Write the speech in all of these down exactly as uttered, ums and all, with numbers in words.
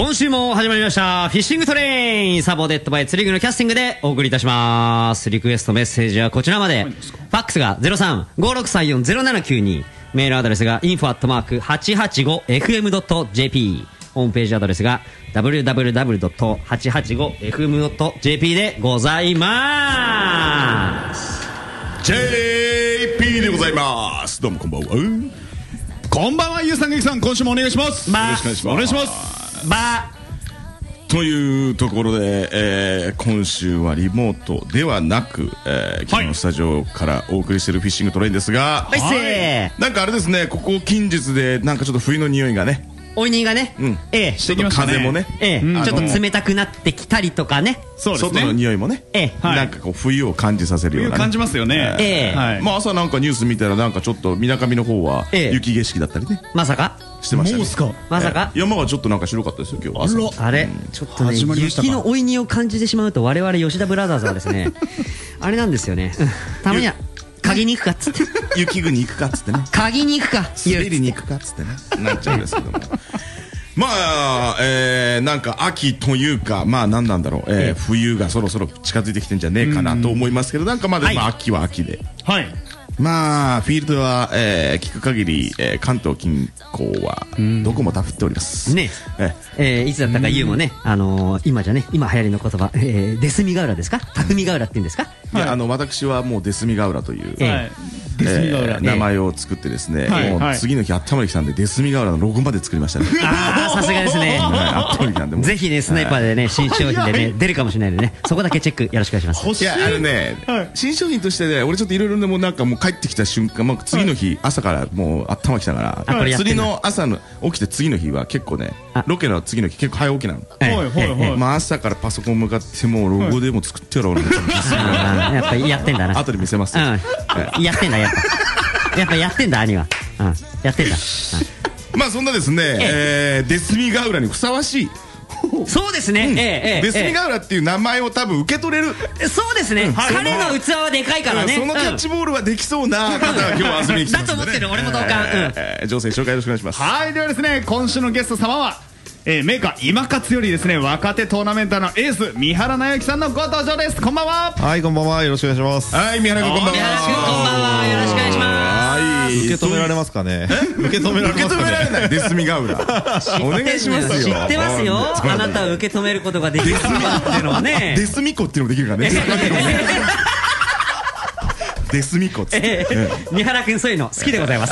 今週も始まりましたフィッシングトレイン、サポーテッドバイ釣り具のキャスティングでお送りいたします。リクエストメッセージはこちらまで。ファックスが ゼロさん ごろくさんよん ゼロななきゅうに、メールアドレスが インフォ アットマーク はちはちごエフエム ドット ジェーピー、 ホームページアドレスが ダブリューダブリューダブリュー ドット はちはちごエフエム ドット ジェーピー でございます。 ジェーピー でございます。どうもこんばんは。 こんばんは、ゆうさんげきさん、今週もお願いします。 まあ、 よろしくお願いします。 ばというところで、えー、今週はリモートではなく、えー、昨日のスタジオからお送りしているフィッシングトレインですが、 はい、せーなんかあれですね、ここ近日でなんかちょっと冬の匂いがね、 おいにがね、 うん、 ええ、 ちょっと風もね、 ええ、 うん、 ちょっと冷たくなってきたりとかね、 そうですね、 外の匂いもね、 ええ、 なんかこう冬を感じさせるような、ね、 冬感じますよね。 ええ、 はい、 まあ朝なんかニュース見たらなんかちょっと水上の方は雪景色だったりね、 まさかしてましたね。 もうすか、 まさか、 えー、山はちょっとなんか白かったですよ今日は。 あれ、ちょっとね、雪の追い荷を感じてしまうと我々吉田ブラザーズはですねあれなんですよね、たまには鍵に行くかっつって雪国行くかっつってね、 鍵に行くか滑りに行くかっつってねなっちゃうんですけどもまあ、えー、なんか秋というか、まあ何なんだろう、えー、冬がそろそろ近づいてきてんじゃねえかなと思いますけど、なんかまだ、はい、まあ秋は秋で、 はい、 まあフィールドは、えー、聞く限り、えー、関東近郊はどこもたふっておりますね。ええー、いつだったか言うもね、あのー、今じゃね、今流行りの言葉、えー、デスミガウラですか、タフミガウラって言うんですか。 いや、あの私はもうデスミガウラという、えーデスミガウラ、 えー、名前を作ってですね、 はい、 もう次の日あったまりきさんでデスミガウラのロゴまで作りましたね。 ああ、さすがですね。 あったまりきさんでもぜひね、スナイパーでね、新商品でね出るかもしれないのでね、そこだけチェックよろしくお願いします。 いや、あのね、はい、新商品としてね、俺ちょっといろいろでもなんかもう帰ってきた瞬間、まあ、次の日、はい、朝からもうあったまりきたから、はい、釣りの朝の起きて次の日は結構ね、ロケの次の日結構早起きなの。 はいはいはい。 まあ朝からパソコン向かってもうロゴでも作ってやろう俺もやっぱやってんだな。 後で見せます。 やってんだやっぱ。やっぱやってんだ兄は、うん、やってんだ、 うん、まあそんなですね、えー、デスミガウラにふさわしいそうですね、うん、ええデスミガウラっていう名前を多分受け取れる、 そうですね、うん、彼の器はでかいからね、 そのキャッチボールはできそうな方が今日は遊びに来てますんでね、 だと思ってる、俺も同感、 えー、情勢紹介よろしくお願いします。 はい、ではですね、今週のゲスト様はえー、メーカー今勝よりですね、若手トーナメンターのエース三原直之さんのご登場です。こんばんは。 はい、こんばんは、よろしくお願いします。 はい、三原君こんばんは。 三原君こんばんは、よろしくお願いします。 はい、 受け止められますかね。受け止められますかね。 受け止められないデスミガウラお願いしますよ。 知ってますよ、あなたは受け止めることができるっていうのはね、 デスミコっていうのもできるからねデスミコっつって、 えー、三原君そういうの好きでございます。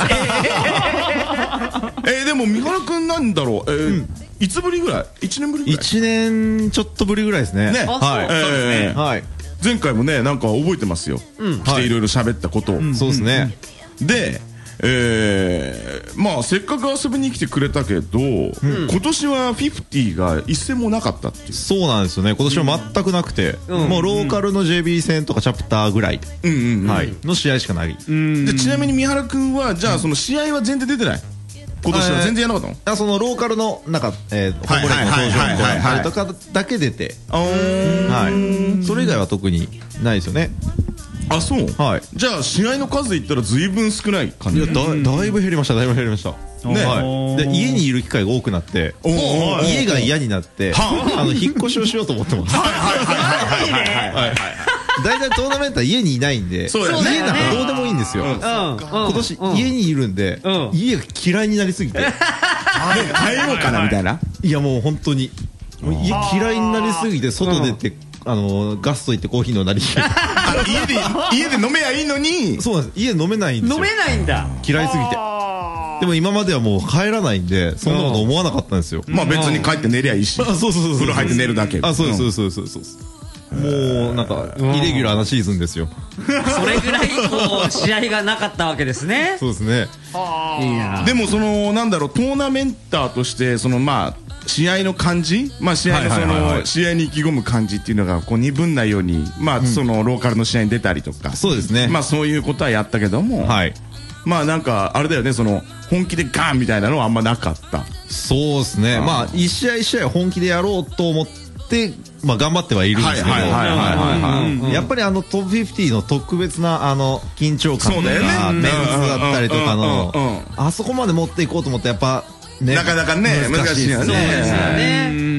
えー、でも三原君なんだろう、えーうん、いつぶりぐらい、いちねんぶりぐらい、 いちねんちょっとぶりぐらいですね。 ね、 はい、そうですね、はい、 前回もねなんか覚えてますよ、来ていろいろ喋ったことを。 そうですね。 で、えー、まあせっかく遊びに来てくれたけど、今年はフィフティが一戦もなかったっていう。 そうなんですよね、今年は全くなくて、もうローカルの ジェービー 戦とかチャプターぐらいの試合しかない。 でちなみに三原君はじゃあその試合は全然出てない、今年は全然やらなかったの？ あ、そのローカルのなんかホームレックの登場とかだけ出て、はい、それ以外は特にないですよね。 あ、そう。 はい。 じゃあ試合の数で言ったらずいぶん少ない感じ。 いや、だだいぶ減りました、だいぶ減りましたね。はい。で家にいる機会が多くなって、家が嫌になって、あの引っ越しをしようと思ってます。はいはいはいはいはいはい。大体トーナメントは家にいないんで、家なんかどうでもいいんですよ。今年家にいるんで、家が嫌いになりすぎて、 帰ろうかなみたいな。 いやもう本当に家嫌いになりすぎて、外出てあのガスト行ってコーヒー飲んだり家で家で飲めやいいのに。 そうなんです、家飲めないんですよ。 飲めないんだ、 嫌いすぎて。でも今まではもう帰らないんでそんなこと思わなかったんですよ。 まあ別に帰って寝りゃいいし、 そうそうそう、 風呂入って寝るだけ。 あ、そうですそうですそうですそうです。もうなんかイレギュラーなシーズンですよ。 それぐらいこう試合がなかったわけですね。 そうですね。 いやでもそのなんだろう、トーナメンターとしてそのまあ試合の感じ、まあ試合のその試合に意気込む感じっていうのがこう鈍んないように、まあそのローカルの試合に出たりとか、 そうですね。 まあそういうことはやったけども、はい。まあなんかあれだよね、その本気でガンみたいなのはあんまなかった。 そうですね。まあ一試合一試合本気でやろうと思って、まあ頑張ってはいるんですけど、やっぱりあのトップフィフティの特別なあの緊張感とかメンツだったりとかのあそこまで持っていこうと思ってやっぱ。 なかなかね難しいよね。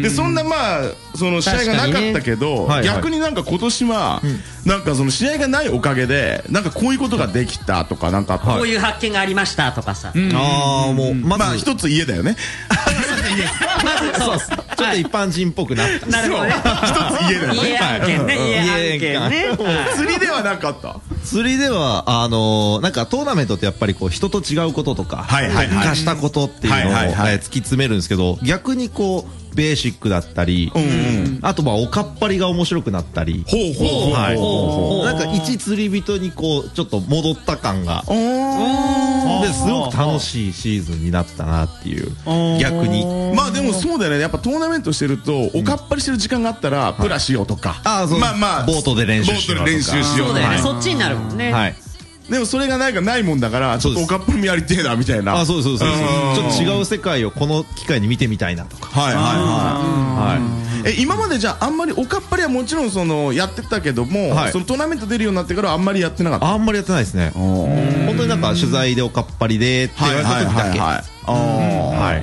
でそんなまあその試合がなかったけど、逆になんか今年はなんかその試合がないおかげでなんかこういうことができたとかなんかこういう発見がありましたとかさ。 ああもうまあ一つ家だよね。 そうちょっと一般人っぽくなった。 なるほどね。 一つ家だよね。 家案件ね。家案件ね。 釣りではなかった。 釣りではあのなんかトーナメントってやっぱりこう人と違うこととか変化したことっていうのを突き詰めるんですけど、逆にこうベーシックだったり、あとまあおかっぱりが面白くなったり、 ほうほうほう、 なんか一釣り人にこうちょっと戻った感がですごく楽しいシーズンになったなっていう。逆にまあでもそうだよね、やっぱトーナメントしてるとおかっぱりしてる時間があったらプラしようとか、まあまあボートで練習しようとか、 そうだよね、そっちになるもんね。 はい。 でもそれがなんかないもんだからちょっとおかっぱりやりてえなみたいな。 あ、そうそうそうそう。ちょっと違う世界をこの機会に見てみたいなとか。 はいはいはい。え今までじゃああんまりおかっぱりはもちろんそのやってたけども、そのトーナメント出るようになってからあんまりやってなかった。 あんまりやってないですね。本当になんか取材でおかっぱりでって言われた時だけ。はい。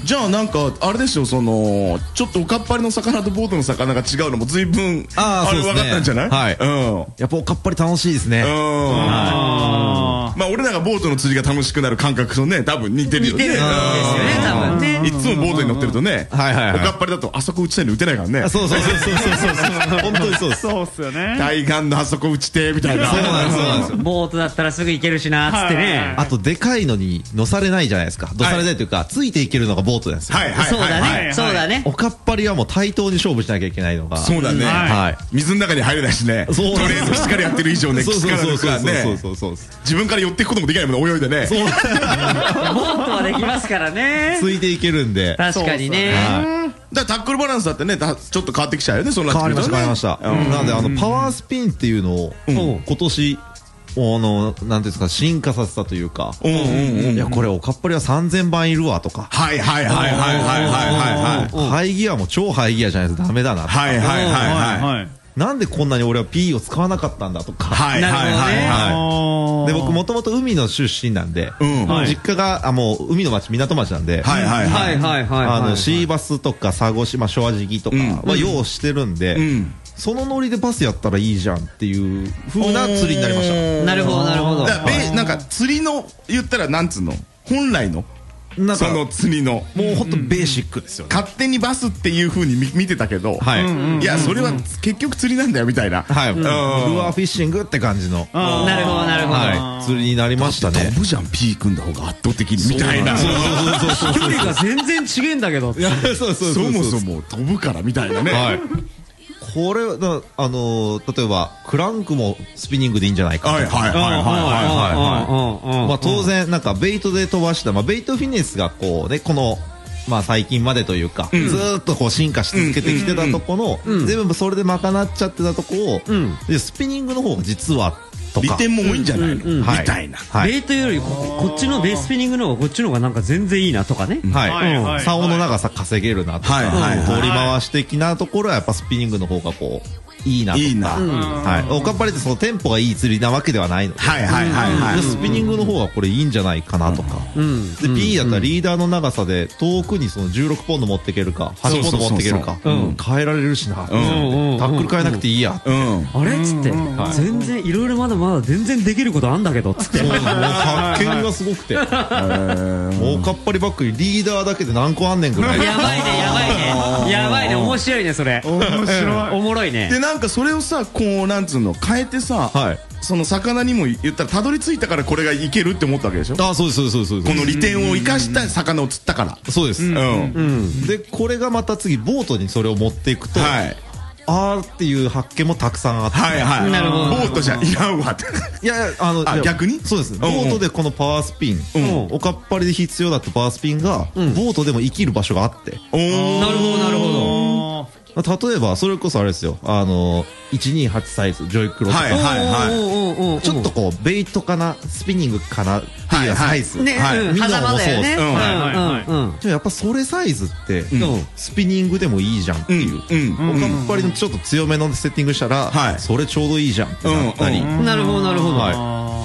じゃあなんかあれでしょ、そのちょっとおかっぱりの魚とボートの魚が違うのも随分あれ分かったんじゃない？ はい。やっぱおかっぱり楽しいですね。 まあ俺らがボートの釣りが楽しくなる感覚とね多分似てるよね。似てるんですよね多分ね。いつもボートに乗ってるとね、おかっぱりだとあそこ打ちたいの打てないからね。 そうそうそうそうそうそう。本当にそうです。 そうっすよね。 対岸のあそこ打ちてみたいな。 そうなんですそうなんですよ。 ボートだったらすぐ行けるしなっつってね。 あとでかいのに乗されないじゃないですか。乗されないというかついていけるのがボートなんですよ。 はいはい。 そうだね。そうだね。 おかっぱりはもう対等に勝負しなきゃいけないのが。 そうだね。はい。水の中に入れないしね。トレードしっかりやってる以上ね。 そうそうそうそうね。 そうそうそう。 自分から寄っていくこともできないもんね、泳いでね。 ボートはできますからね。 ついていけるんで。 確かにね。 だからタックルバランスだってね、ちょっと変わってきちゃうよね、そんな変わりました変わりました。なのであのパワースピンっていうのを今年あのなんですか進化させたというか、いやこれおかっぱりはさんぜんばんいるわとか、 はいはいはいはいはいはいはい、 ハイギアも超ハイギアじゃないとダメだなとか、 はいはいはいはい。 なんでこんなに俺は P を使わなかったんだとか。 はいはいはい。 で僕もともと海の出身なんで、実家があもう海の町港町なんで、 はいはいはいはいはい。 あのシーバスとか佐渡島昭和敷とかは用意してるんで、そのノリでパスやったらいいじゃんっていう風な釣りになりました。 なるほどなるほど。 なんか釣りの言ったらなんつうの本来の。その釣りのもう本当ベーシックですよ。 勝手にバスっていう風に見てたけど、いやそれは結局釣りなんだよみたいな、 ルアーフィッシングって感じのなるほどなるほど釣りになりましたね。 飛ぶじゃん P 組んだ方が圧倒的にみたいな。 距離が全然違えんだけど。 そもそも飛ぶからみたいなね。 これはあの例えばクランクもスピニングでいいんじゃないかとか、はいはいはいはいはい。まあ当然なんかベイトで飛ばしたまあベイトフィネスがこうねこのまあ最近までというかずーっとこう進化し続けてきてたとこの全部それで賄っちゃってたとこをでスピニングの方が実は利点も多いんじゃないのみたいな。 ベイトよりこっちのベーススピニングの方がこっちの方がなんか全然いいなとかね。 はい。竿の長さ稼げるなとか通り回し的なところはやっぱスピニングの方がこういいなとか。いいな。はい。おかっぱりってそのテンポがいい釣りなわけではないので。はいはいはい。スピニングの方がこれいいんじゃないかなとか。で P だったらリーダーの長さで遠くにそのじゅうろくポンド持っていけるかはちポンド持っていけるか変えられるしな。タックル変えなくていいや。 あれっつって全然いろいろまだまだ全然できることあんだけどっつって。 発見がすごくて。もうおかっぱりバッグにリーダーだけで何個あんねんぐらい。 やばいねやばいねやばいね面白いねそれ。面白い。おもろいね。 なんかそれをさこうなんつうの変えてさ、その魚にも言ったらたどり着いたからこれがいけるって思ったわけでしょ。 あそうですそうですそうです。 この利点を生かした魚を釣ったから。 そうです。でこれがまた次ボートにそれを持っていくと、あーっていう発見もたくさんあって、 はいはい。なるほど。ボートじゃいらんわって。 いやあの逆にそうです。ボートでこのパワースピン、おかっぱりで必要だったパワースピンがボートでも生きる場所があって。 なるほどなるほど。 例えばそれこそあれですよあのいちにーはちサイズジョイクロとかちょっとこうベイトかなスピニングかなっていうサイズミノもそうですやっぱそれサイズってスピニングでもいいじゃんっていうおかっぱりのちょっと強めのセッティングしたらそれちょうどいいじゃんってなったり。 なるほどなるほど。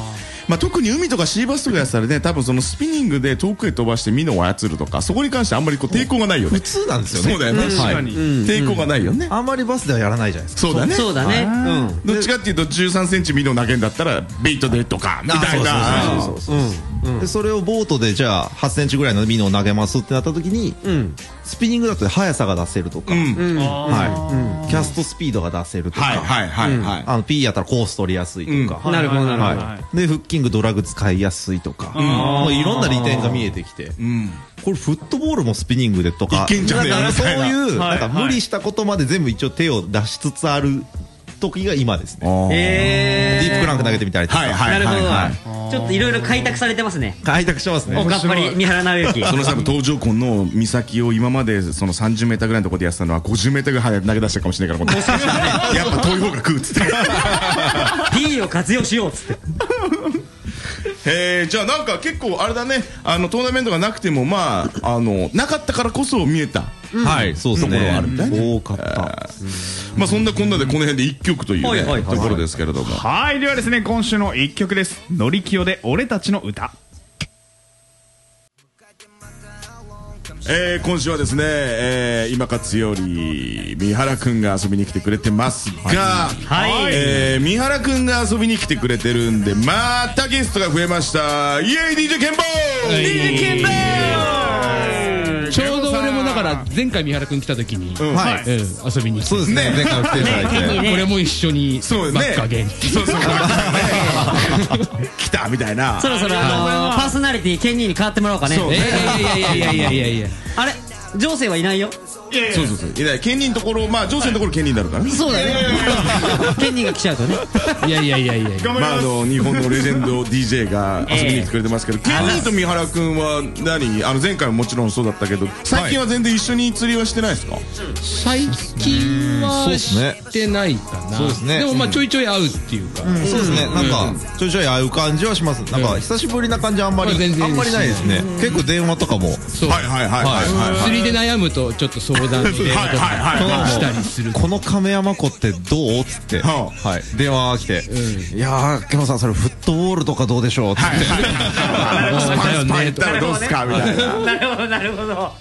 まあ特に海とかシーバスとかやったらね、多分そのスピニングで遠くへ飛ばしてミノを操るとか、そこに関してあんまりこう抵抗がないよね。 普通なんですよね。 そうだよね。 確かに抵抗がないよね。 あんまりバスではやらないじゃないですか。 そうだね。 そうだね。うん。 どっちかっていうとじゅうさんセンチミノ投げんだったらベイトでとかみたいな。 そうそうそう。でそれをボートでじゃあはちセンチぐらいのミノを投げますってなった時に、スピニングだと速さが出せるとか、はい、キャストスピードが出せるとか、 はいはいはいはい。 あの P やったらコース取りやすいとか、 なるほどなるほど。 はい、でフッキングドラグ使いやすいとか、もういろんな利点が見えてきて、これフットボールもスピニングでとか、 いけんじゃねえなんかそういうはないんか無理したことまで全部一応手を出しつつある時が今ですね。 へー。 ディープクランク投げてみたりとか、 はいはいなるほはいど。ちょっといろいろ開拓されてますね。 開拓してますね。 おかっぱり三原直之。 その多分東条湖の岬を今までそのさんじゅうメーターぐらいのところでやってたのはごじゅうメーターぐらい投げ出したかもしれないから、やっぱ遠い方が食うっつって。 P を活用しようっつって。 へえ、じゃあなんか結構あれだね、あのトーナメントがなくてもまああのなかったからこそ見えた。 はい、そうですね。 ところがあるみたいね。 多かった。 まあそんなこんなでこの辺で一曲というねはいはいはいところですけれども。 はい、ではですね、今週の一曲です。のりきよで俺たちの歌。 えー、今週はですね、えー、今勝より三原くんが遊びに来てくれてますが、 はいえー、三原くんが遊びに来てくれてるんで、またゲストが増えました。イエイ ディージェー ケンボーディージェー ケンボー。 ちょうど俺もだから前回三原くん来た時に、 はい、 遊びに来て、 そうですね。前回来ていただいて、 これも一緒にそうねバッカゲン。 そうそう来たみたいな。 そろそろあのパーソナリティケンニーに変わってもらおうかね。 そういやいやいやいやいやいやいや。 あれ情勢はいないよ。 そうそうそう。いない。ケンニーのところ、まあ上勢のところケンニーになるからね。 そうだね。ケンニーが来ちゃうとね。 いやいやいやいや。 まああの日本のレジェンド ディージェー が遊びに来てくれてますけど、ケンニーと三原くんは何、あの前回ももちろんそうだったけど、最近は全然一緒に釣りはしてないですか？ 最近はしてないかな。 そうですね。 でもまあちょいちょい会うっていうか。 そうですね。なんかちょいちょい会う感じはします。なんか久しぶりな感じはあんまりあんまりないですね。結構電話とかも。 そう。 はいはいはいはい。 釣りで悩むとちょっと相談に電話とかしたりする。 この亀山湖ってどうっつって、はい電話が来て、いやーケモさんそれフットボールとかどうでしょうって言って、 スパイスパイ行ったらどうすかみたいな。 なるほどなるほど。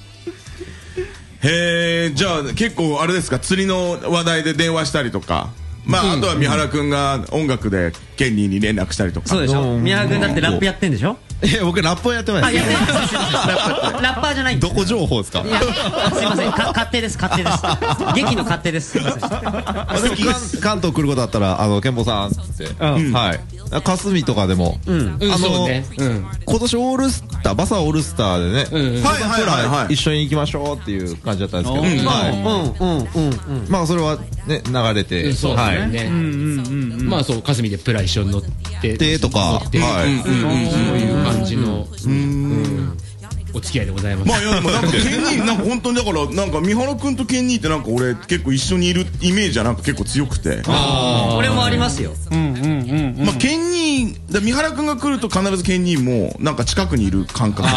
へえ、じゃあ結構あれですか、釣りの話題で電話したりとか。まああとは三原くんが音楽でケンニーに連絡したりとか。 そうでしょ。三原くんだってラップやってんでしょ。 いや僕ラップはやってないです。 ラッパーじゃない。 どこ情報ですか？ いやすいません、か勝手です勝手です。劇の勝手です。すいません。 関東来ることあったらあのケンボさんっつって、はい霞とかでも、あの今年オールスターバサオールスターでね、はいはいはい一緒に行きましょうっていう感じだったんですけど、はいまあそれはね流れて、 そうですね。まあそう霞でプラ一緒に乗ってでとか、はいそういう感じのお付き合いでございます。 まあいやでもなんかケンニーなんか本当にだからなんか三原くんとケンニーってなんか俺結構一緒にいるイメージはなんか結構強くて。 俺もありますよ。 まあケンニーだ三原くんが来ると必ずケンニーもなんか近くにいる感覚が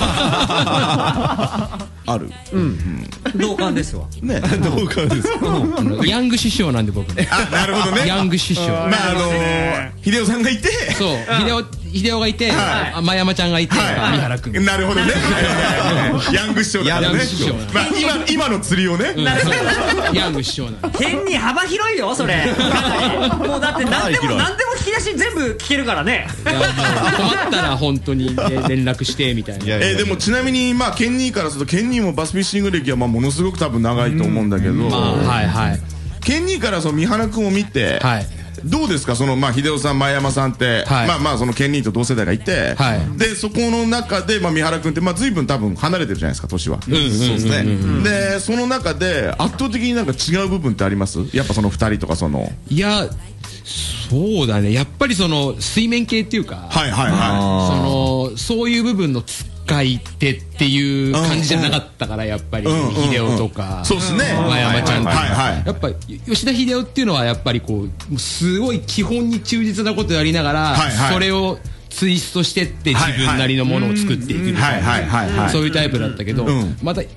ある。 同感ですわ。 ね同感です。 ヤング師匠なんで僕ね。 あなるほどね。 ヤング師匠。 まああの秀夫さんがいて。 そう秀夫秀夫がいて前山ちゃんがいて三原くん。 なるほどね。ヤング師匠だからね。まあ今今の釣りをね。 ヤング師匠なんで。 ケンニー幅広いよそれ。もうだって何でも何でも引き出し全部聞けるからね。 困ったら本当に連絡してみたいな。 えでもちなみにまあケンニーからするとケンニーもバスフィッシング歴はまあものすごく多分長いと思うんだけど、 はいはい。 ケンニーからその三原くんを見て。どうですかそのまあ秀夫さん前山さんってまあまあそのケンニーと同世代がいてでそこの中でまあ三原くんってまあ随分多分離れてるじゃないですか年は。そうですね。でその中で圧倒的になんか違う部分ってあります？やっぱその二人とかその。 いやそうだねやっぱりその水面系っていうかはいはいはいそのそういう部分の使い手っていう感じじゃなかったからやっぱり秀夫とかそうですね前山ちゃんとかやっぱ吉田秀夫っていうのはやっぱりこうすごい基本に忠実なことやりながらそれをツイストしてって自分なりのものを作っていくみたいなそういうタイプだったけどまた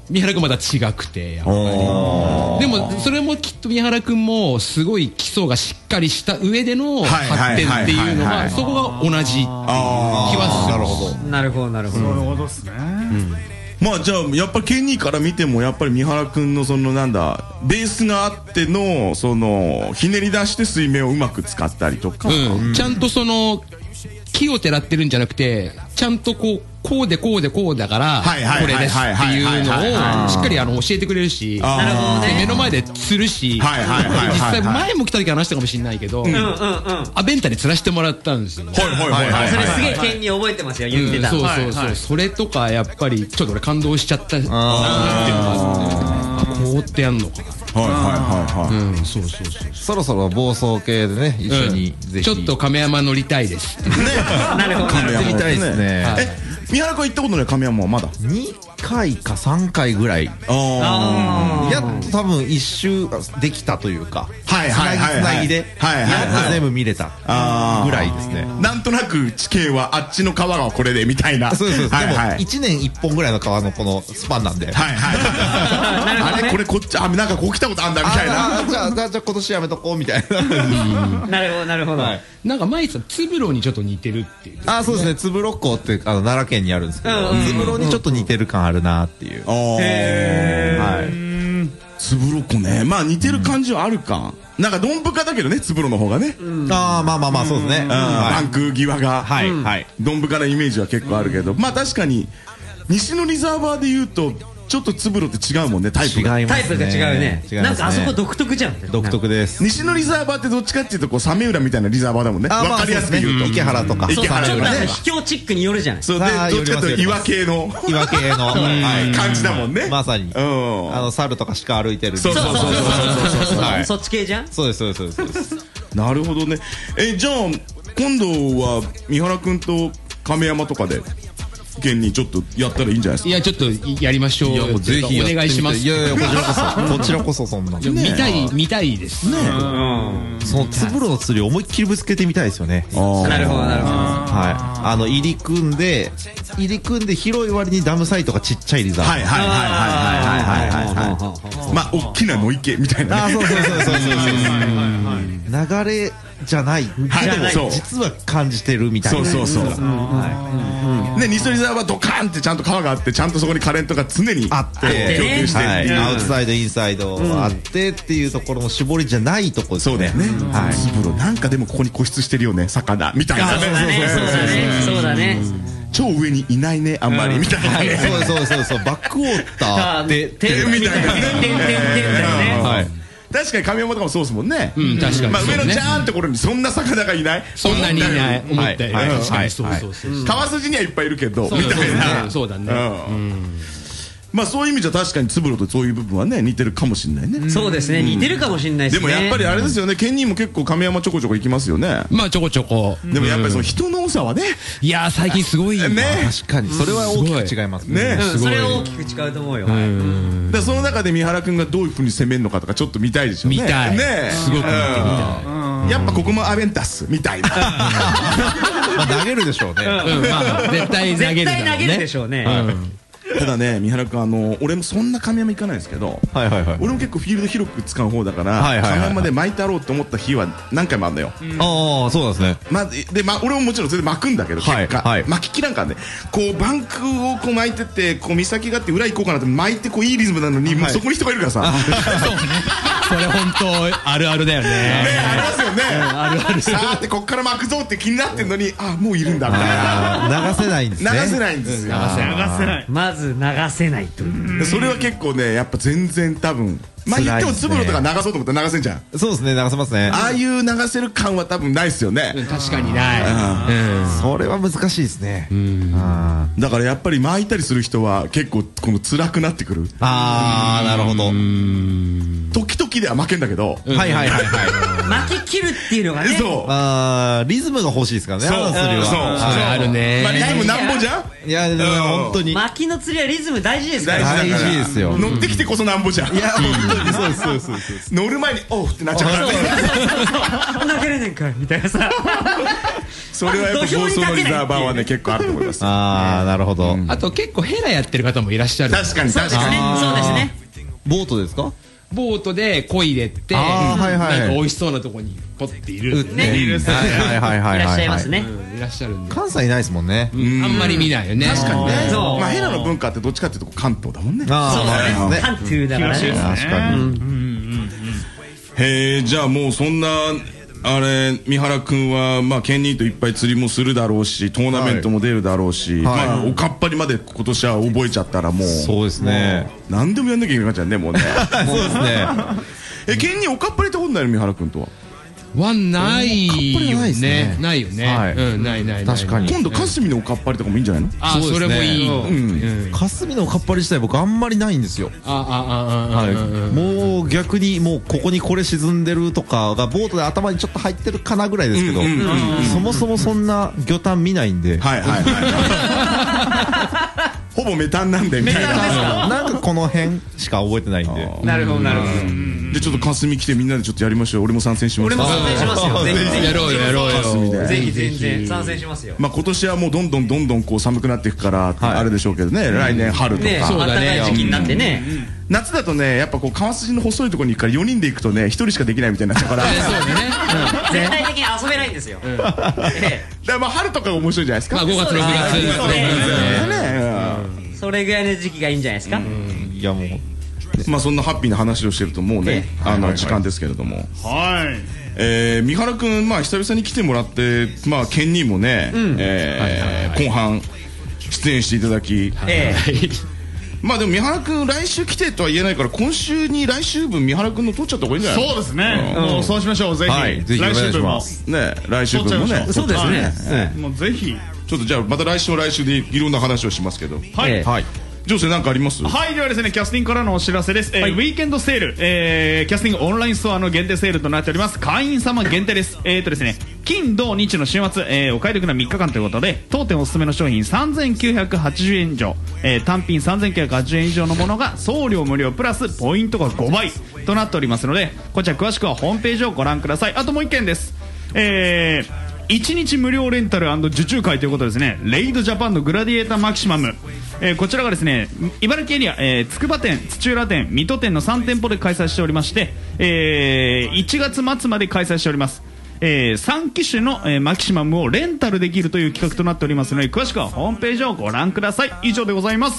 三原君まだ違くてやっぱりでもそれもきっと三原君もすごい基礎がしっかりした上での発展っていうのがそこが同じっていう気はする。 なるほどなるほどなるほどそういうことですね。 まあじゃあやっぱりケニーから見てもやっぱり三原君のそのなんだベースがあってのそのひねり出して水面をうまく使ったりとか、 うん、ちゃんとその木をてらってるんじゃなくてちゃんとこうこうでこうでこうだからこれですっていうのをしっかりあの教えてくれるし目の前で釣るし実際前も来た時話したかもしれないけどアベンタに釣らせてもらったんですよ。 それすげえケンに覚えてますよ言ってた。 そうそうそうそれとかやっぱりちょっと俺感動しちゃったっていうのがあってこうってやんのかな。 はいはいはいはい。 うんそうそうそう。 そろそろ暴走系でね一緒にぜひちょっと亀山乗りたいです。 なるほど。 亀山乗りたいですね。 え三原君行ったことない亀山はまだにかいかさんかいぐらいあやっと多分一周できたというかはいはいはいはいつなぎではいはいはいやっと全部見れたぐらいですね。 なんとなく地形はあっちの川がこれでみたいな。 そうそうでもはいはいいちねんいっぽんぐらいの川のこのスパンなんではいはいあれこれこっちあなんかこう来たことあんだみたいな。 あーじゃあじゃあじゃあ今年やめとこうみたいななるほどなるほど。 なんか前さんつぶろにちょっと似てるっていう。 あそうですねつぶろっこってあの奈良県にあるんですけどつぶろにちょっと似てる感あるなっていう。 つぶろこねまあ似てる感じはあるか。なんかどんぶかだけどねつぶろの方がね。 ああまあまあまあそうですね。 バンク際がはいはいどんぶかなイメージは結構あるけどまあ確かに西のリザーバーで言うとちょっとつぶろって違うもんねタイプが。 違いますね。 タイプが違うね。 違いますねなんかあそこ独特じゃん。 独特です。 西のリザーバーってどっちかっていうとこうサメ浦みたいなリザーバーだもんね。 あーまあわかりやすく言うと池原とか池原ちょっとあのとかね。 秘境チックによるじゃない。 そうであーどっちかというと岩系の岩系のはい感じだもんね。 まさにうんあの猿とか鹿歩いてるそうそうそうそうそうそうはいそっち系じゃん。 そうですそうですそうですそうです。 なるほどね。えじゃあ今度は三原君と亀山とかで県にちょっとやったらいいんじゃないですか。 いやちょっとやりましょう。 いやもうぜひやってみてお願いします。 いやいやこちらこそこちらこそそんな見たい見たいですね。 そのつぶろの釣りを思いっきりぶつけてみたいですよね。 なるほどなるほど。 はいあの入り組んで入り組んで広い割にダムサイトがちっちゃいリザーブはいはいはいはいはいはいはいはい。まあ大きな野池みたいなね。 あそうそうそうそうそう流れじゃないけど実は感じてるみたいな。 そうそうそう。ね西のリザーバードカーンってちゃんと川があってちゃんとそこにカレントが常にあって供給してっていう。 アウトサイドインサイドあってっていうところの絞りじゃないとこですね。 そうだよね。はい。つぶろなんかでもここに固執してるよね魚みたいなね。 そうだねそうだねそうだね。 超上にいないねあんまりみたいなね。 そうそうそうそうバックウォーターでてみたいな。てんてんてんてんだよね。 はい確かに亀山とかもそうですもんね。 うん確かに。 まあ上のジャーンってところにそんな魚がいない。 そんなにいない思ったよりはい確かにそうそうそう。 川筋にはいっぱいいるけどみたいな。 そうだね。 まあそういう意味じゃ確かにつぶろとそういう部分はね似てるかもしれないね。 そうですね似てるかもしれないですね。 でもやっぱりあれですよねケンニーも結構亀山ちょこちょこ行きますよね。 まあちょこちょこ。 でもやっぱりその人の多さはね。 いやー最近すごいよね。 確かにそれは大きく違いますね。 ね。 それは大きく違うと思うよ。 だからその中で三原君がどういうふうに攻めるのかとかちょっと見たいでしょうね。 見たい。 ね。 すごく見てみたい。 やっぱここもアベンタスみたいな。 まあ投げるでしょうね。 うんまあ絶対投げる絶だろうね。 対投げるでしょうね。 ただね三原君あの俺もそんな亀山行かないですけどはいはいはい。 俺も結構フィールド広く使う方だからはいはいはい亀山で巻いたろうと思った日は何回もあるのよ。 ああそうなんですね。 までま俺ももちろんそれで巻くんだけど結はい果はい巻ききらんからねこうバンクをこう巻いてってこう岬があって裏行こうかなって巻いてこういいリズムなのにもうそこに人がいるからさ。 そうね。それ本当あるあるだよね。 ねありますよね。あるある。さあってこっから巻くぞって気になってんのにあもういるんだみたいな。 流せないんですね。 流せないんですよ。 流せない。 まず流せないと。 それは結構ねやっぱ全然多分まあ言ってもつぶろとか流そうと思ったら流せんじゃん。 そうですね流せますね。 ああいう流せる感は多分ないっすよね。 確かにない。 それは難しいですね。 だからやっぱり巻いたりする人は結構この辛くなってくる。 ああなるほど。 時々では負けんだけど。 はいはいはいはい。 巻き切るっていうのがね。 そう。 ああリズムが欲しいですからね。 そうアンスリーは。 そうあるね。 まあリズムなんぼじゃん。 いや本当に巻きの釣りはリズム大事ですから大事だから大事ですよ。 乗ってきてこそなんぼじゃん。 いや本当にそうですそうですそうです。 乗る前にオフってなっちゃうからね。 投げれねんかみたいなさそれはやっぱ房総のリザーバーはね結構あると思います。 ああなるほど。 あと結構ヘラやってる方もいらっしゃる。 確かに確かにそうですね。 ボートですか？ ボートで漕いでってあーはいはいなんか美味しそうなとこにポッているねいるっすねはいはいはいはいいらっしゃいますね。 うんいらっしゃるんで関西いないですもんね。 あんまり見ないよね。 確かにね。 そうまあヘラの文化ってどっちかっていうと関東だもんね。 そうあですね。関東だからね。 確かに。 へえ、じゃあもうそんなあれ三原君はまあケンニーといっぱい釣りもするだろうし、トーナメントも出るだろうし、まあおかっぱりまで今年は覚えちゃったらもうそうですね。 何でもやんなきゃいけなかったんねもうね。 そうですね。 えケンニーおかっぱりってことないの三原君とは。 はないよないですねね。ないよね。 はいうんないないない。 確かに今度霞のおかっぱりとかもいいんじゃないの？ あそうですねそれもいい。 うん。 霞のおかっぱり自体僕あんまりないんですよ。 あああああはい、 あもう逆にもうここにこれ沈んでるとかがボートで頭にちょっと入ってるかなぐらいですけど、そもそもそんな魚探見ないんで、 はいはいはい。ほぼメタンなんでみたいな。 なんかこの辺しか覚えてないんで。 なるほどなるほど。 でちょっと霞来てみんなでちょっとやりましょう。俺も参戦します。 俺も参戦しますよ。ぜひぜひやろうよやろうよ。 ぜひ全然参戦しますよ。 まあ今年はもうどんどんどんどんこう寒くなっていくからあれでしょうけどね。来年春とね、 か。 暖かい時期になってね。 夏だとねやっぱこう川筋の細いところに行くからよにんで行くとねひとりしかできないみたいになっちゃうから。 そうだね。 全体的に遊べないんですよ。 だからまあ春とかが面白いじゃないですか。 まあごがつろくがつですね。 それぐらいの時期がいいんじゃないですか。 いやもうまあそんなハッピーな話をしてるともうねあの時間ですけれども。 はいえー、三原君、まあ、久々に来てもらって、まあ、ケンニーもね、えー後半出演していただき、 ええ、 まあでも三原君来週来てとは言えないから今週に来週分三原君の取っちゃった方がいいんじゃない？ そうですねもうそうしましょうぜひぜひお願いし来週分もます。 ね来週分もねそうですね。 もうぜひちょっとじゃあまた来週は来週でいろんな話をしますけど、 はい、 ええはい。 ジョーセなんかあります？ はい、ではですね、キャスティングからのお知らせです。えーはいウィーケンドセール、えーキャスティングオンラインストアの限定セールとなっております。会員様限定です。えーとですね、金、土、日の週末、えーお買い得なみっかかんということで、当店おすすめの商品さんぜんきゅうひゃくはちじゅうえん以上、えー単品さんぜんきゅうひゃくはちじゅうえん以上のものが送料無料プラスポイントがごばいとなっておりますので、こちら詳しくはホームページをご覧ください。あともういっけんです。えーいちにち無料レンタル&受注会ということですね。レイドジャパンのグラディエーターマキシマム、えーこちらがですね茨城エリア、えー、筑波店、土浦店、水戸店のさん店舗で開催しておりまして、えーいちがつ末まで開催しております。えー、さん機種の、えーマキシマムをレンタルできるという企画となっておりますので、詳しくはホームページをご覧ください。以上でございます。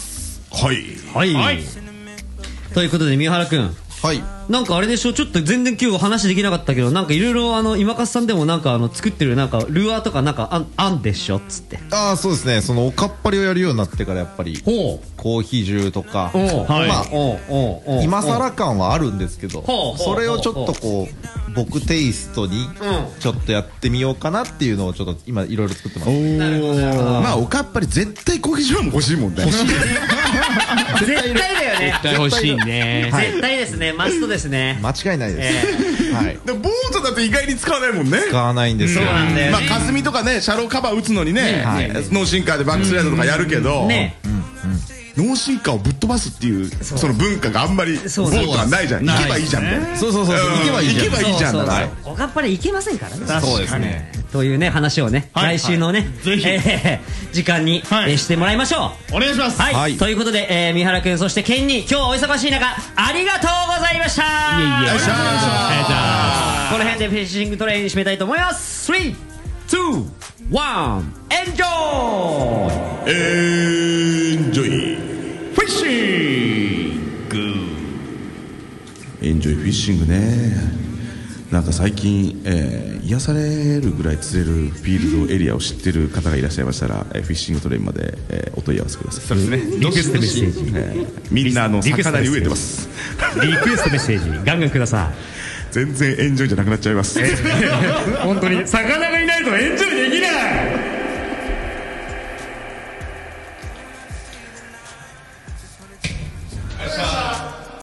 はいはい、 はいということで三原君、 はい。 なんかあれでしょ、ちょっと全然今日話できなかったけど、なんかいろいろあの今勝さんでもなんかあの作ってるなんかルアーとかなんかあんあんでしょっつって。 ああそうですね。そのおかっぱりをやるようになってからやっぱりほうコーヒー重とか、 おうはいまあおうおうおう今更感はあるんですけど、 ほうそれをちょっとこう僕テイストにちょっとやってみようかなっていうのをちょっと今いろいろ作ってます。 なるほどなるほど。 まあおかっぱり絶対コーヒージョーも欲しいもんね。 絶対だよね。 絶対欲しいね。 絶対ですね。マストですね。 間違いないです。はい。 でボートだと意外に使わないもんね。 使わないんですよ。 そうなんだよね。 まあ霞とかねシャローカバー打つのにね、 はいノーシンカーでバックスライドとかやるけど、 ね。 ノーシンカーをぶっ飛ばすっていうその文化があんまりボそうートはないじゃん。行けばいいじゃんみたいな。 そうそうそうそう。 うん行けばいいじゃん。 行けばいいじゃんだから。 おかっぱりいけませんからね。 そうですね。 というね話をね、 はい来週のね、 ぜひえー時間に、 はいえーしてもらいましょう。 お願いします。 はい、 はいということで、えー、三原君そしてケンに今日お忙しい中ありがとうございました。 いえいえありがとうございまこの辺でフィッシングトレイン締めたいと思います。スリー、ツー、ワン、エンジョー。 エンジョイフィッシングエンジョイフィッシングね。なんか最近、えー癒されるぐらい釣れるフィールドエリアを知ってる方がいらっしゃいましたら、えーフィッシングトレインまで、えーお問い合わせください。 そうですねリクエストメッセージえーみんなあの魚に飢えてます。 リクエストメッセージガンガンくださ全然エンジョイじゃなくなっちゃいます。 い。本当に魚がいないとエンジョイできない。